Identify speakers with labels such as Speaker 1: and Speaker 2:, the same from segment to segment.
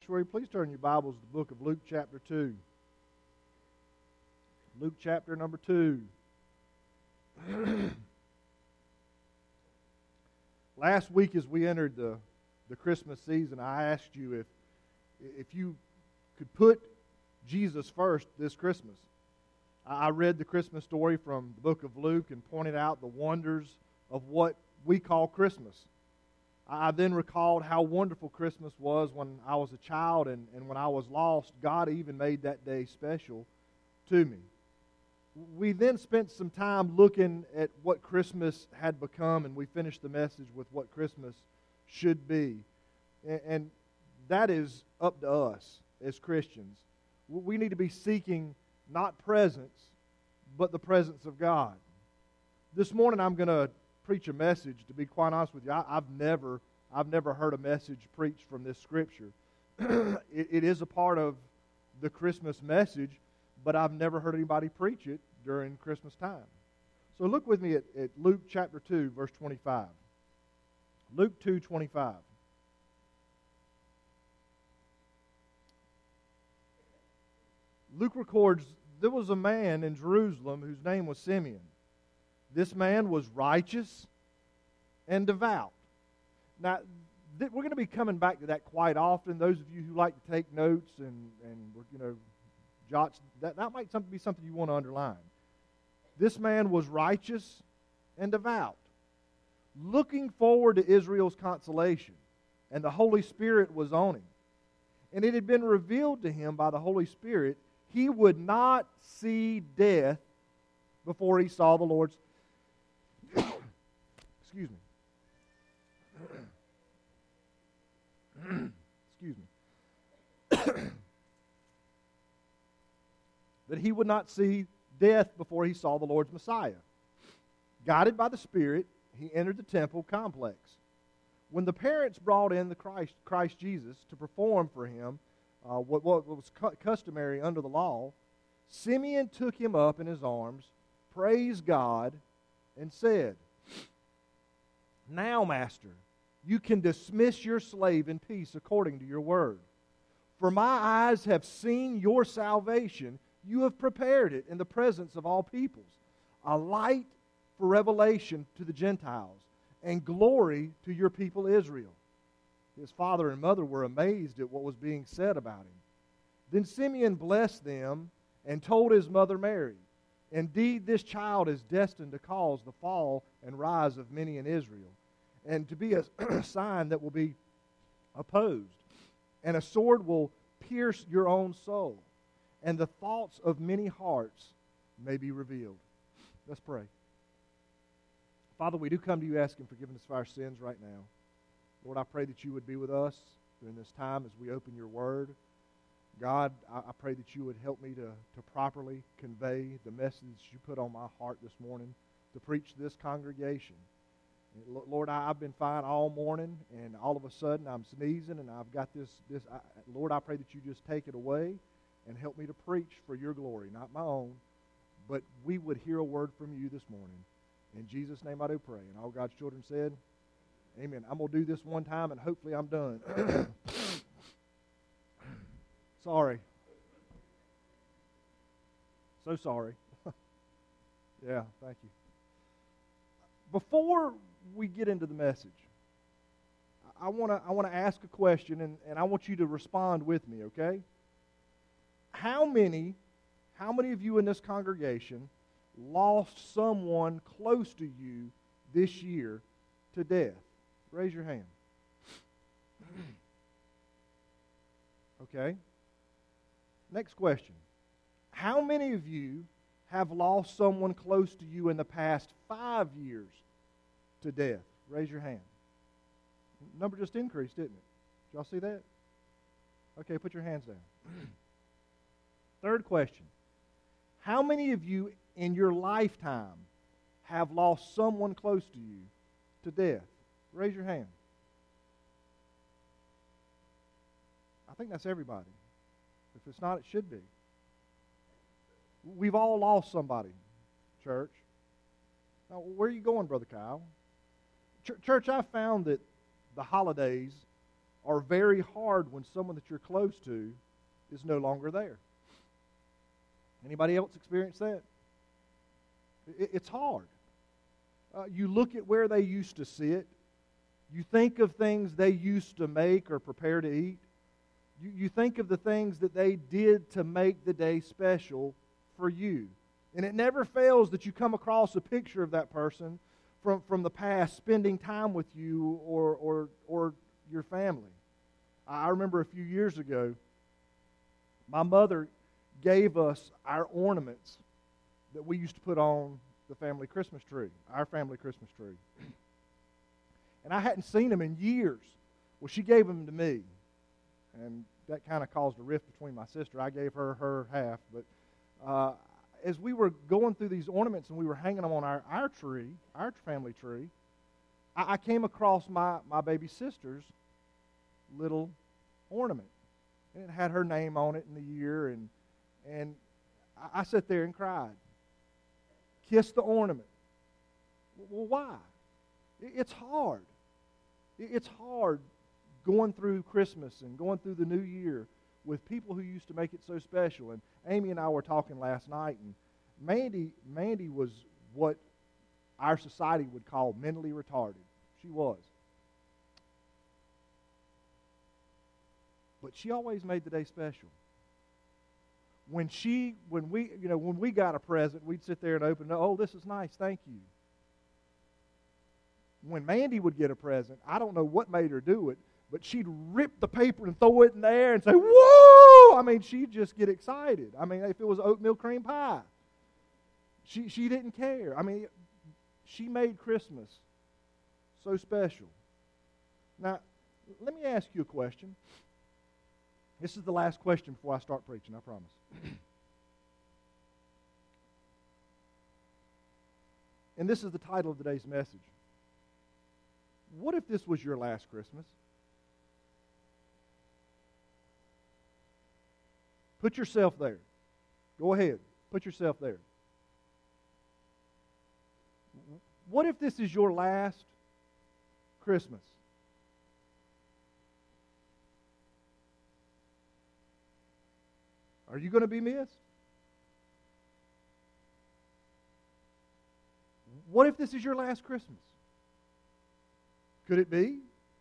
Speaker 1: sanctuary, please turn your Bibles to the book of Luke chapter 2. Luke chapter number 2. Last week as we entered the Christmas season, I asked you if you could put Jesus first this Christmas. I read the Christmas story from the book of Luke and pointed out the wonders of what we call Christmas. I then recalled how wonderful Christmas was when I was a child and when I was lost. God even made that day special to me. We then spent some time looking at what Christmas had become, and we finished the message with what Christmas should be. And that is up to us as Christians. We need to be seeking not presents, but the presence of God. This morning I'm going to preach a message. To be quite honest with you, I've never heard a message preached from this scripture. It is a part of the Christmas message, but I've never heard anybody preach it during Christmas time. So look with me at Luke chapter 2, verse 25. Luke 2:25. Luke records, there was a man in Jerusalem whose name was Simeon. This man was righteous and devout. Now, we're going to be coming back to that quite often. Those of you who like to take notes and jots, that might be something you want to underline. This man was righteous and devout, looking forward to Israel's consolation, and the Holy Spirit was on him. And it had been revealed to him by the Holy Spirit he would not see death before he saw the Lord's excuse me. Excuse me. That he would not see death before he saw the Lord's Messiah. Guided by the Spirit, he entered the temple complex. When the parents brought in the Christ Jesus to perform for him what was customary under the law, Simeon took him up in his arms, praised God, and said, "Now, Master, you can dismiss your slave in peace according to your word. For my eyes have seen your salvation. You have prepared it in the presence of all peoples, a light for revelation to the Gentiles, and glory to your people Israel." His father and mother were amazed at what was being said about him. Then Simeon blessed them and told his mother Mary, "Indeed, this child is destined to cause the fall and rise of many in Israel, and to be a sign that will be opposed. And a sword will pierce your own soul, and the thoughts of many hearts may be revealed." Let's pray. Father, we do come to you asking forgiveness for our sins right now. Lord, I pray that you would be with us during this time as we open your word. God, I pray that you would help me to properly convey the message you put on my heart this morning to preach to this congregation. Lord, I've been fine all morning, and all of a sudden I'm sneezing, and I've got this. Lord, I pray that you just take it away and help me to preach for your glory, not my own, but we would hear a word from you this morning. In Jesus' name I do pray. And all God's children said, amen. I'm going to do this one time, and hopefully I'm done. Sorry. So sorry. Yeah, thank you. Before we get into the message, I want to ask a question, and I want you to respond with me, okay? How many of you in this congregation lost someone close to you this year to death? Raise your hand. Okay. Next question. How many of you have lost someone close to you in the past 5 years to death? Raise your hand. Number just increased, didn't it? Did y'all see that? Okay, put your hands down. Third question. How many of you in your lifetime have lost someone close to you to death? Raise your hand. I think that's everybody. If it's not, it should be. We've all lost somebody, church. Now, where are you going, Brother Kyle? Church, I found that the holidays are very hard when someone that you're close to is no longer there. Anybody else experience that? It's hard. You look at where they used to sit. You think of things they used to make or prepare to eat. You think of the things that they did to make the day special for you. And it never fails that you come across a picture of that person from the past spending time with you or your family. I remember a few years ago, my mother gave us our ornaments that we used to put on the family Christmas tree, our family Christmas tree. And I hadn't seen them in years. Well, she gave them to me. And that kind of caused a rift between my sister. I gave her half. But as we were going through these ornaments and we were hanging them on our tree, our family tree, I came across my baby sister's little ornament. And it had her name on it and the year. And I sat there and cried. Kissed the ornament. Well, why? It's hard. It's hard going through Christmas and going through the new year with people who used to make it so special. And Amy and I were talking last night, and Mandy was what our society would call mentally retarded. She was. But she always made the day special. When we got a present, we'd sit there and open it. Oh, this is nice, thank you. When Mandy would get a present, I don't know what made her do it, but she'd rip the paper and throw it in the air and say, "Whoa!" I mean, she'd just get excited. I mean, if it was oatmeal cream pie, she didn't care. I mean, she made Christmas so special. Now, let me ask you a question. This is the last question before I start preaching, I promise. And this is the title of today's message. What if this was your last Christmas? Put yourself there. Go ahead. Put yourself there. What if this is your last Christmas? Are you going to be missed? What if this is your last Christmas? Could it be?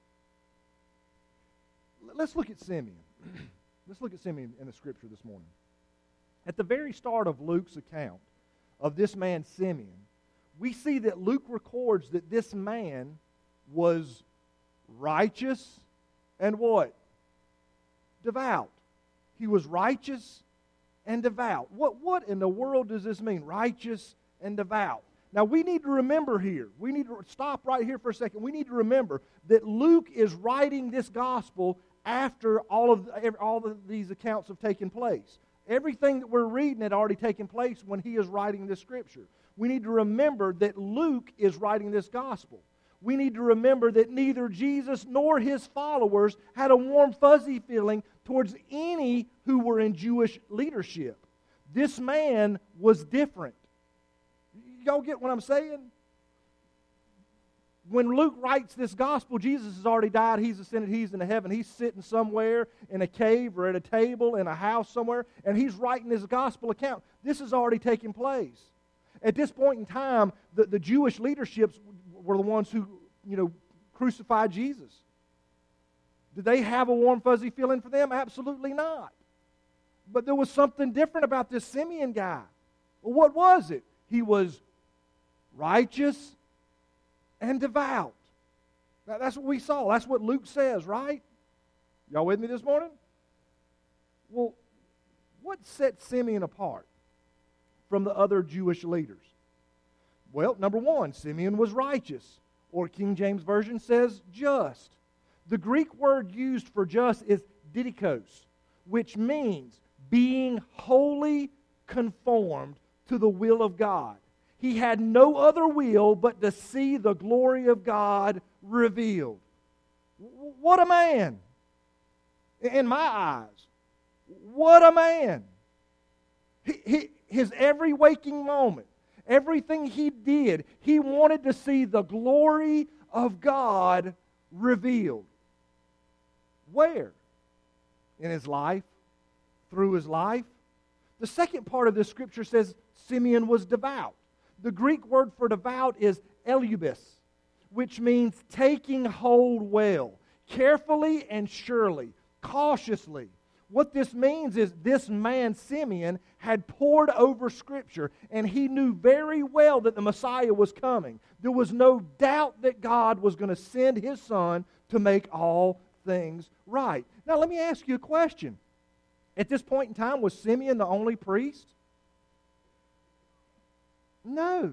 Speaker 1: Let's look at Simeon. Let's look at Simeon in the Scripture this morning. At the very start of Luke's account of this man Simeon, we see that Luke records that this man was righteous and what? Devout. He was righteous and devout. What in the world does this mean? Righteous and devout. Now we need to remember here, we need to stop right here for a second. We need to remember that Luke is writing this gospel after all of these accounts have taken place. Everything that we're reading had already taken place when he is writing this scripture. We need to remember that Luke is writing this gospel. We need to remember that neither Jesus nor his followers had a warm, fuzzy feeling towards any who were in Jewish leadership. This man was different. Y'all get what I'm saying? When Luke writes this gospel, Jesus has already died. He's ascended. He's in heaven. He's sitting somewhere in a cave or at a table in a house somewhere, and he's writing this gospel account. This has already taken place. At this point in time, the Jewish leaderships were the ones who, crucified Jesus. Did they have a warm, fuzzy feeling for them? Absolutely not. But there was something different about this Simeon guy. Well, what was it? He was righteous and devout. Now, that's what we saw. That's what Luke says, right? Y'all with me this morning? Well, what set Simeon apart from the other Jewish leaders? Well, number one, Simeon was righteous, or King James Version says just. The Greek word used for just is didikos, which means being wholly conformed to the will of God. He had no other will but to see the glory of God revealed. What a man! In my eyes, what a man! His every waking moment, everything he did, he wanted to see the glory of God revealed. Where? In his life? Through his life? The second part of this scripture says Simeon was devout. The Greek word for devout is elubis, which means taking hold well, carefully and surely, cautiously. What this means is this man, Simeon, had pored over Scripture, and he knew very well that the Messiah was coming. There was no doubt that God was going to send His Son to make all things right. Now, let me ask you a question. At this point in time, was Simeon the only priest? No.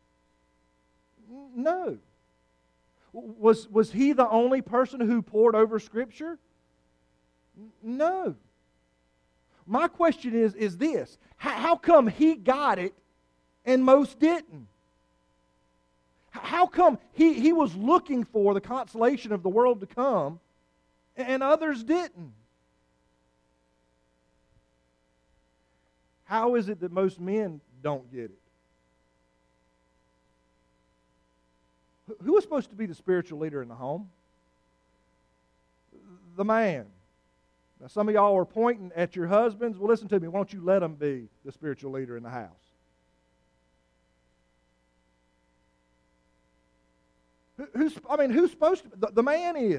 Speaker 1: No. Was he the only person who pored over Scripture? No. My question is this. How come he got it and most didn't? How come he was looking for the consolation of the world to come and others didn't? How is it that most men don't get it? Who was supposed to be the spiritual leader in the home? The man. Now, some of y'all are pointing at your husbands. Well, listen to me. Why don't you let them be the spiritual leader in the house? Who's supposed to be? The man is.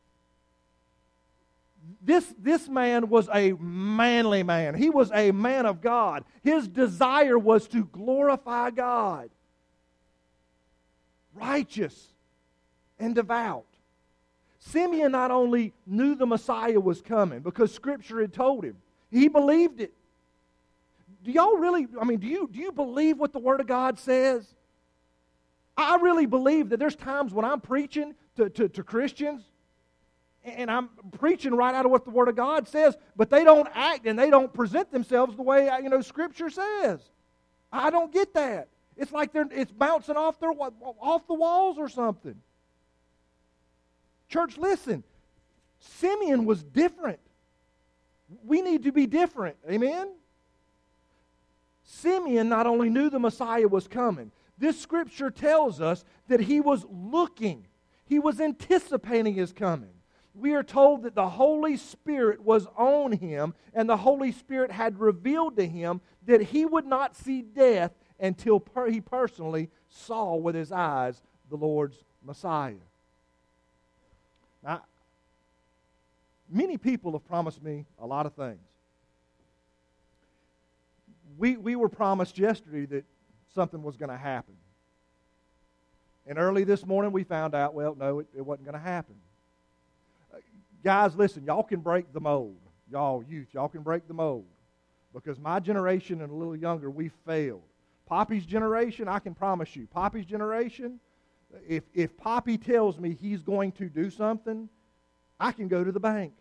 Speaker 1: This man was a manly man. He was a man of God. His desire was to glorify God. Righteous and devout. Simeon not only knew the Messiah was coming because Scripture had told him, he believed it. Do y'all really, do you believe what the Word of God says? I really believe that there's times when I'm preaching to Christians, and I'm preaching right out of what the Word of God says, but they don't act and they don't present themselves the way Scripture says. I don't get that. It's like it's bouncing off the walls or something. Church, listen. Simeon was different. We need to be different. Amen? Simeon not only knew the Messiah was coming, this Scripture tells us that he was looking. He was anticipating His coming. We are told that the Holy Spirit was on him, and the Holy Spirit had revealed to him that he would not see death until he personally saw with his eyes the Lord's Messiah. Now, many people have promised me a lot of things. We were promised yesterday that something was going to happen. And early this morning we found out, well, no, it wasn't going to happen. Guys, listen, y'all can break the mold. Y'all can break the mold. Because my generation and a little younger, we failed. Poppy's generation, I can promise you, Poppy's generation, if Poppy tells me he's going to do something, I can go to the bank.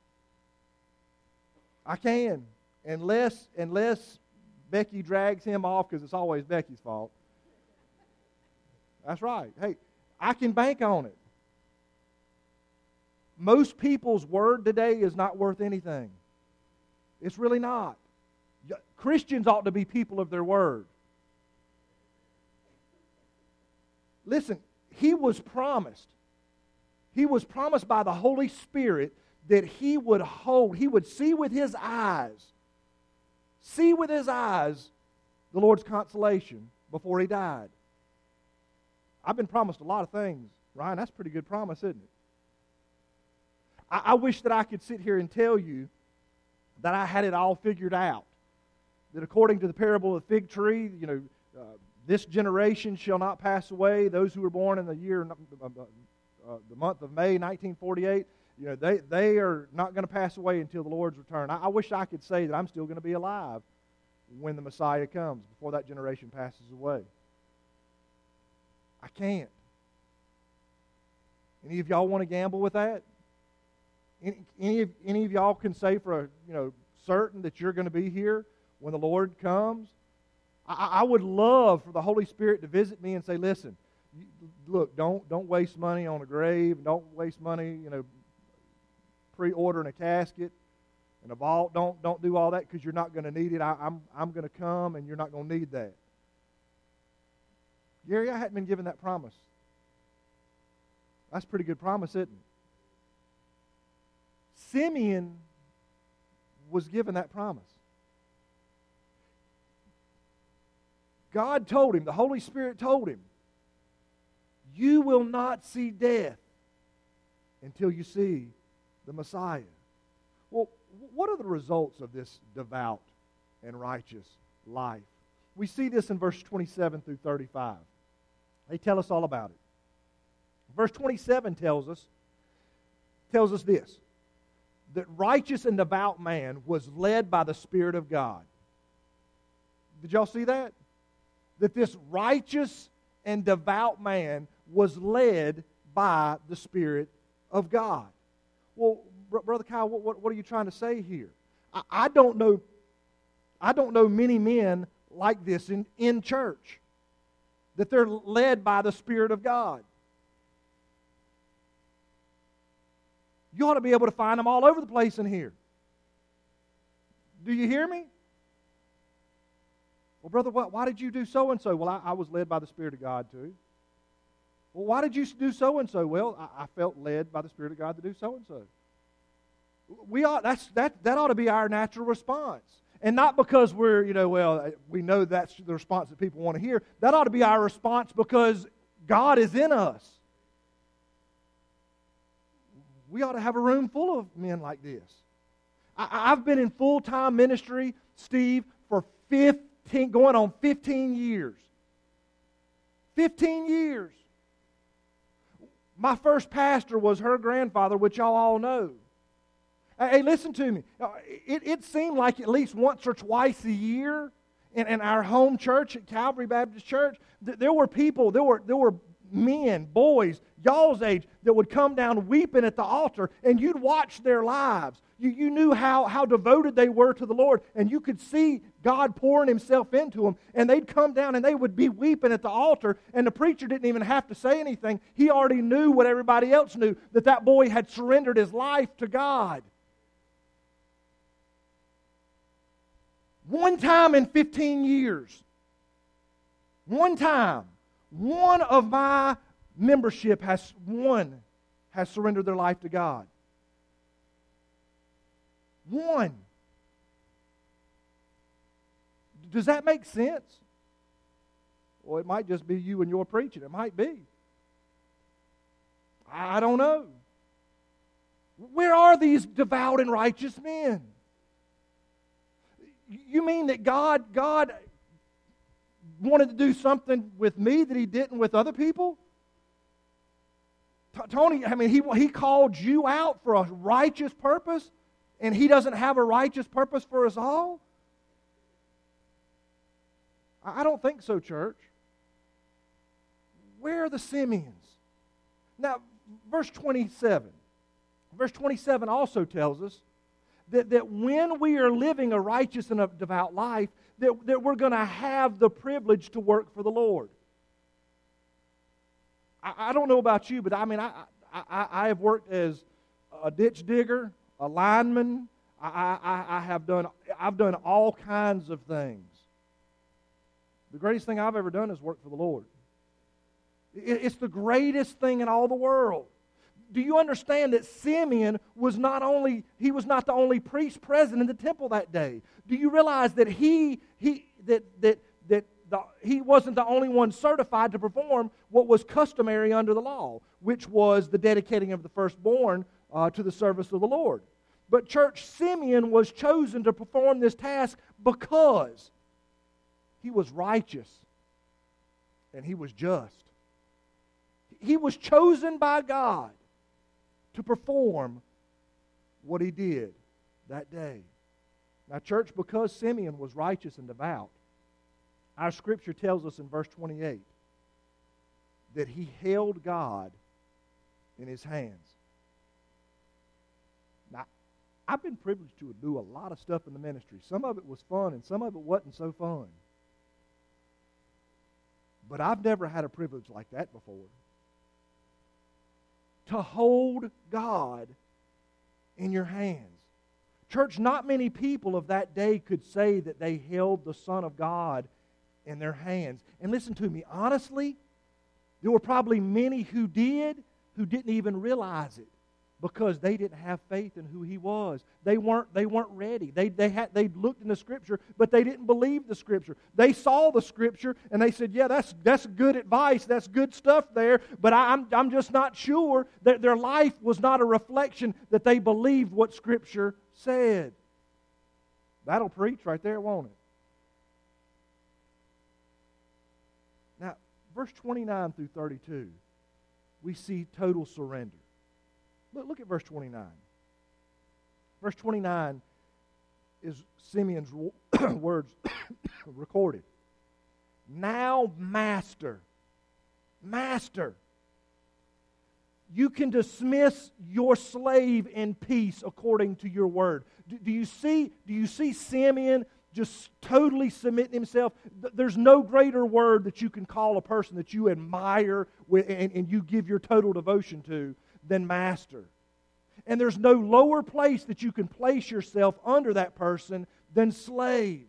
Speaker 1: I can. Unless Becky drags him off, because it's always Becky's fault. That's right. Hey, I can bank on it. Most people's word today is not worth anything. It's really not. Christians ought to be people of their word. Listen, he was promised. He was promised by the Holy Spirit that he would see with his eyes, the Lord's consolation before he died. I've been promised a lot of things. Ryan, that's a pretty good promise, isn't it? I wish that I could sit here and tell you that I had it all figured out. That according to the parable of the fig tree, this generation shall not pass away. Those who were born in the month of May 1948, they are not going to pass away until the Lord's return. I wish I could say that I'm still going to be alive when the Messiah comes, before that generation passes away. I can't. Any of y'all want to gamble with that? Any of y'all can say for certain that you're going to be here when the Lord comes? I would love for the Holy Spirit to visit me and say, listen, look, don't waste money on a grave. Don't waste money, pre-ordering a casket and a vault. Don't do all that because you're not going to need it. I'm going to come and you're not going to need that. Gary, I hadn't been given that promise. That's a pretty good promise, isn't it? Simeon was given that promise. God told him, the Holy Spirit told him, you will not see death until you see the Messiah. Well, what are the results of this devout and righteous life? We see this in verse 27 through 35. They tell us all about it. Verse 27 tells us this, that righteous and devout man was led by the Spirit of God. Did y'all see that? That this righteous and devout man was led by the Spirit of God. Well, Brother Kyle, what are you trying to say here? I don't know many men like this in church, that they're led by the Spirit of God. You ought to be able to find them all over the place in here. Do you hear me? Well, brother, why did you do so-and-so? Well, I was led by the Spirit of God too. Well, why did you do so-and-so? Well, I felt led by the Spirit of God to do so-and-so. That ought to be our natural response. And not because we know that's the response that people want to hear. That ought to be our response because God is in us. We ought to have a room full of men like this. I've been in full-time ministry, Steve, for going on 15 years. 15 years. My first pastor was her grandfather, which y'all all know. Hey, listen to me. It seemed like at least once or twice a year in our home church at Calvary Baptist Church, there were people, there were men, boys, y'all's age, that would come down weeping at the altar, and you'd watch their lives. You knew how devoted they were to the Lord, and you could see God pouring Himself into them, and they'd come down and they would be weeping at the altar, and the preacher didn't even have to say anything. He already knew what everybody else knew, that boy had surrendered his life to God. One time in 15 years, one time, one of my membership has surrendered their life to God. One. Does that make sense? Well, it might just be you and your preaching. It might be. I don't know. Where are these devout and righteous men? You mean that God wanted to do something with me that He didn't with other people? Tony, He called you out for a righteous purpose, and He doesn't have a righteous purpose for us all? I don't think so, church. Where are the Simeons? Now, verse 27. Verse 27 also tells us that when we are living a righteous and a devout life, that we're going to have the privilege to work for the Lord. I don't know about you, but I have worked as a ditch digger, a lineman. I've done all kinds of things. The greatest thing I've ever done is work for the Lord. It's the greatest thing in all the world. Do you understand that Simeon was not the only priest present in the temple that day? Do you realize that he wasn't the only one certified to perform what was customary under the law, which was the dedicating of the firstborn to the service of the Lord? But church, Simeon was chosen to perform this task because he was righteous and he was just. He was chosen by God to perform what he did that day. Now, church, because Simeon was righteous and devout, our scripture tells us in verse 28 that he held God in his hands. Now, I've been privileged to do a lot of stuff in the ministry. Some of it was fun and some of it wasn't so fun. But I've never had a privilege like that before. To hold God in your hands. Church, not many people of that day could say that they held the Son of God in their hands. And listen to me, honestly, there were probably many who didn't even realize it. Because they didn't have faith in who He was. They weren't ready. They looked in the Scripture, but they didn't believe the Scripture. They saw the Scripture and they said, "Yeah, that's good advice. That's good stuff there." But I'm just not sure that their life was not a reflection that they believed what Scripture said. That'll preach right there, won't it? Now, verse 29 through 32, we see total surrender. Look at verse 29. Verse 29 is Simeon's words recorded. "Now, Master, you can dismiss your slave in peace according to your word." Do you see Simeon just totally submitting himself? There's no greater word that you can call a person that you admire and you give your total devotion to than master. And there's no lower place that you can place yourself under that person than slave.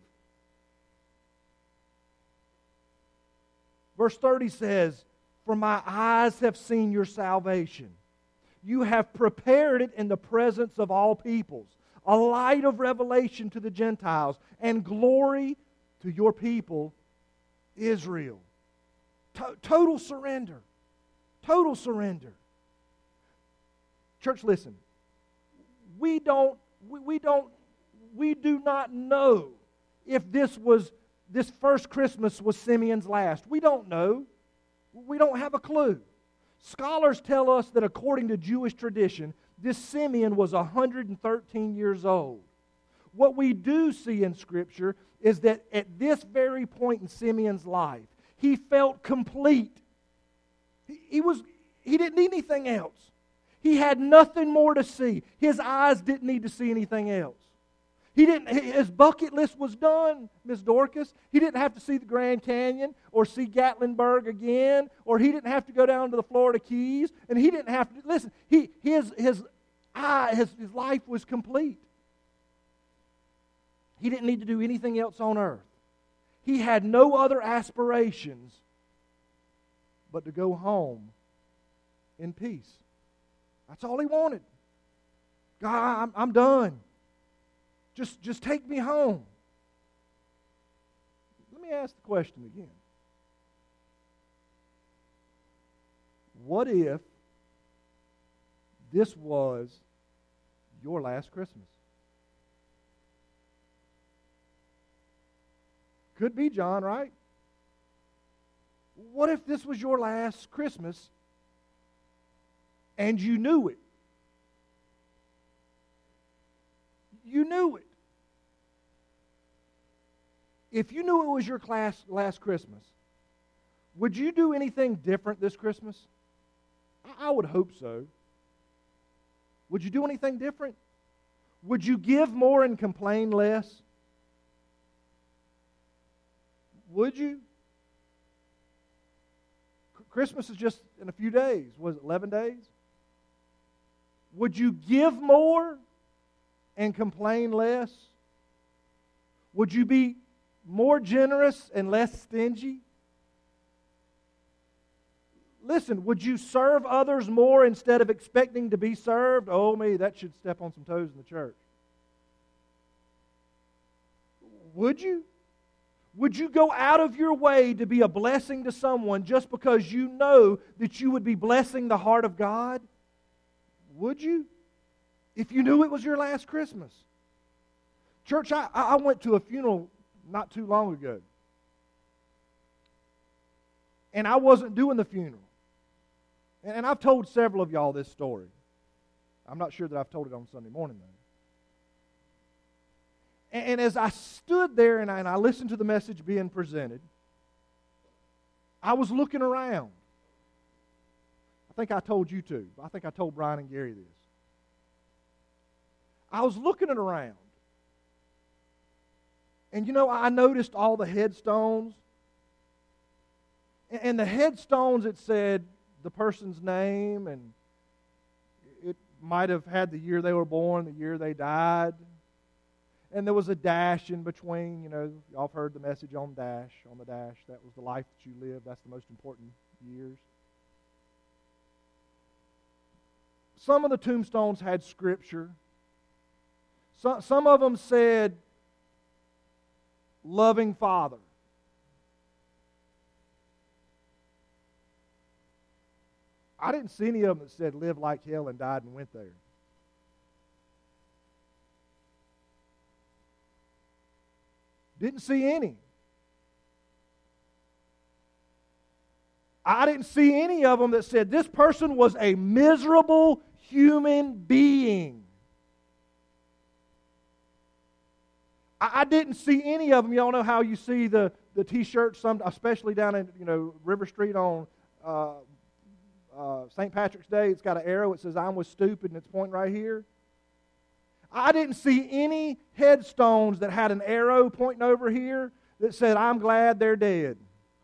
Speaker 1: Verse 30 says, "For my eyes have seen your salvation. You have prepared it in the presence of all peoples, a light of revelation to the Gentiles, and glory to your people, Israel." Total surrender. Total surrender. Church, listen. We do not know if this first Christmas was Simeon's last. We don't know. We don't have a clue. Scholars tell us that according to Jewish tradition, this Simeon was 113 years old. What we do see in Scripture is that at this very point in Simeon's life, he felt complete. He didn't need anything else. He had nothing more to see. His eyes didn't need to see anything else. His bucket list was done, Miss Dorcas. He didn't have to see the Grand Canyon or see Gatlinburg again, or he didn't have to go down to the Florida Keys, and he didn't have to listen. His life was complete. He didn't need to do anything else on earth. He had no other aspirations but to go home in peace. That's all he wanted. God, I'm done. Just take me home. Let me ask the question again. What if this was your last Christmas? Could be, John, right? What if this was your last Christmas and you knew it? You knew it. If you knew it was your last Christmas, would you do anything different this Christmas? I would hope so. Would you do anything different? Would you give more and complain less? Would you? Christmas is just in a few days. Was it 11 days? Would you give more and complain less? Would you be more generous and less stingy? Listen, would you serve others more instead of expecting to be served? Oh, me, that should step on some toes in the church. Would you? Would you go out of your way to be a blessing to someone just because you know that you would be blessing the heart of God? Would you? If you knew it was your last Christmas. Church, I went to a funeral not too long ago. And I wasn't doing the funeral. And I've told several of y'all this story. I'm not sure that I've told it on Sunday morning, though. And as I stood there and I listened to the message being presented, I was looking around. I think I told you too. I think I told Brian and Gary this. I was looking around. And you know, I noticed all the headstones. And the headstones, it said the person's name, and it might have had the year they were born, the year they died. And there was a dash in between. You know, y'all have heard the message on the dash. That was the life that you lived. That's the most important years. some of the tombstones had scripture. Some of them said, loving Father. I didn't see any of them that said, live like hell and died and went there. Didn't see any. I didn't see any of them that said this person was a miserable human being. I didn't see any of them. Y'all know how you see the T-shirts, especially down in River Street on St. Patrick's Day. It's got an arrow. It says, "I'm with stupid," and it's pointing right here. I didn't see any headstones that had an arrow pointing over here that said, "I'm glad they're dead."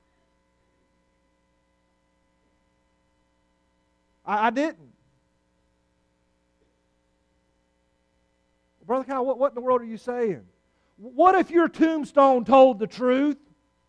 Speaker 1: I didn't. Brother Kyle, what in the world are you saying? What if your tombstone told the truth?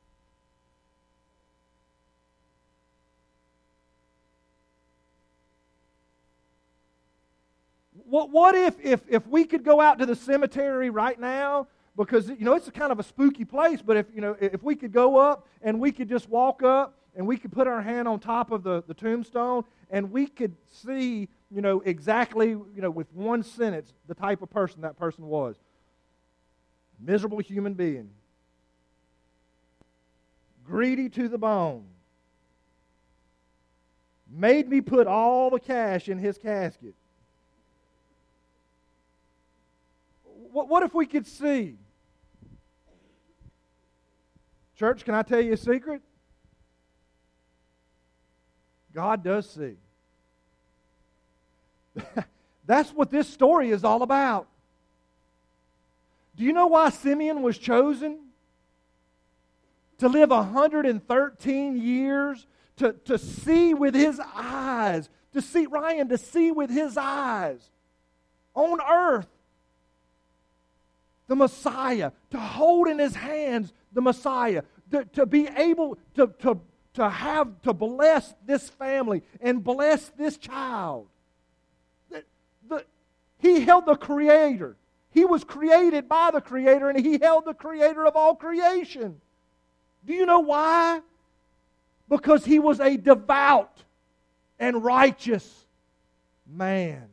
Speaker 1: What if we could go out to the cemetery right now, because it's a kind of a spooky place, but if we could go up and we could just walk up and we could put our hand on top of the tombstone and we could see exactly with one sentence the type of person that person was. Miserable human being. Greedy to the bone. Made me put all the cash in his casket. What if we could see? Church, can I tell you a secret? God does see. That's what this story is all about. Do you know why Simeon was chosen? To live 113 years, to see with his eyes, to see with his eyes on earth the Messiah, to hold in his hands the Messiah, to be able to bless this family and bless this child. He held the Creator. He was created by the Creator, and he held the Creator of all creation. Do you know why? Because he was a devout and righteous man.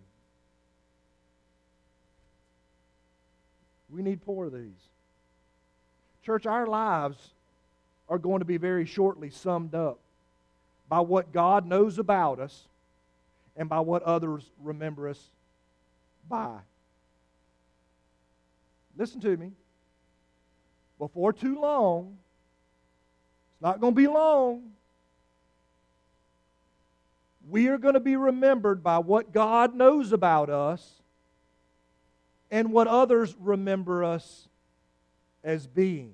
Speaker 1: We need more of these. Church, our lives are going to be very shortly summed up by what God knows about us and by what others remember us by. Listen to me. Before too long, it's not going to be long, we are going to be remembered by what God knows about us and what others remember us as being.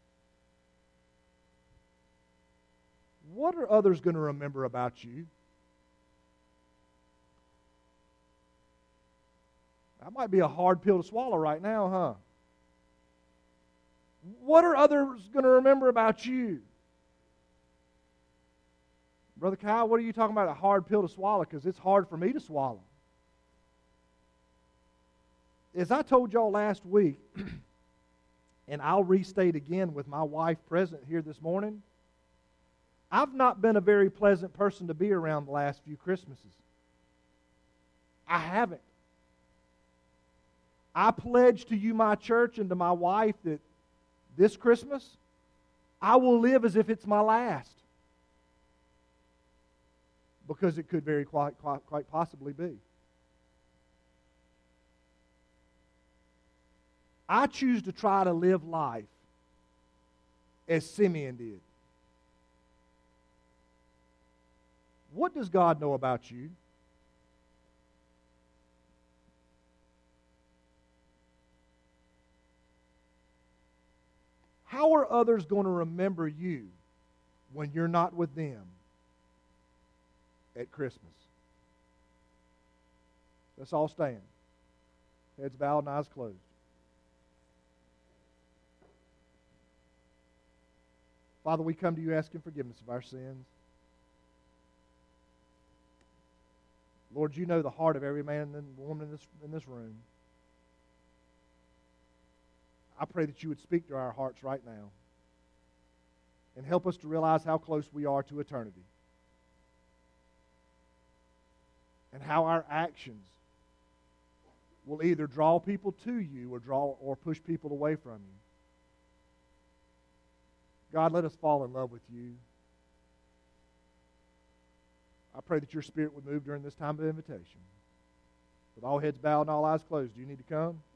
Speaker 1: What are others going to remember about you? That might be a hard pill to swallow right now, huh? What are others going to remember about you? Brother Kyle, what are you talking about a hard pill to swallow? Because it's hard for me to swallow. As I told y'all last week, and I'll restate again with my wife present here this morning, I've not been a very pleasant person to be around the last few Christmases. I haven't. I pledge to you, my church, and to my wife that this Christmas, I will live as if it's my last. Because it could very quite possibly be. I choose to try to live life as Simeon did. What does God know about you? How are others going to remember you when you're not with them at Christmas? Let's all stand. Heads bowed and eyes closed. Father, we come to you asking forgiveness of our sins. Lord, Lord, you know the heart of every man and woman in this room. I pray that you would speak to our hearts right now and help us to realize how close we are to eternity and how our actions will either draw people to you or push people away from you. God, let us fall in love with you. I pray that your Spirit would move during this time of invitation. With all heads bowed and all eyes closed, do you need to come?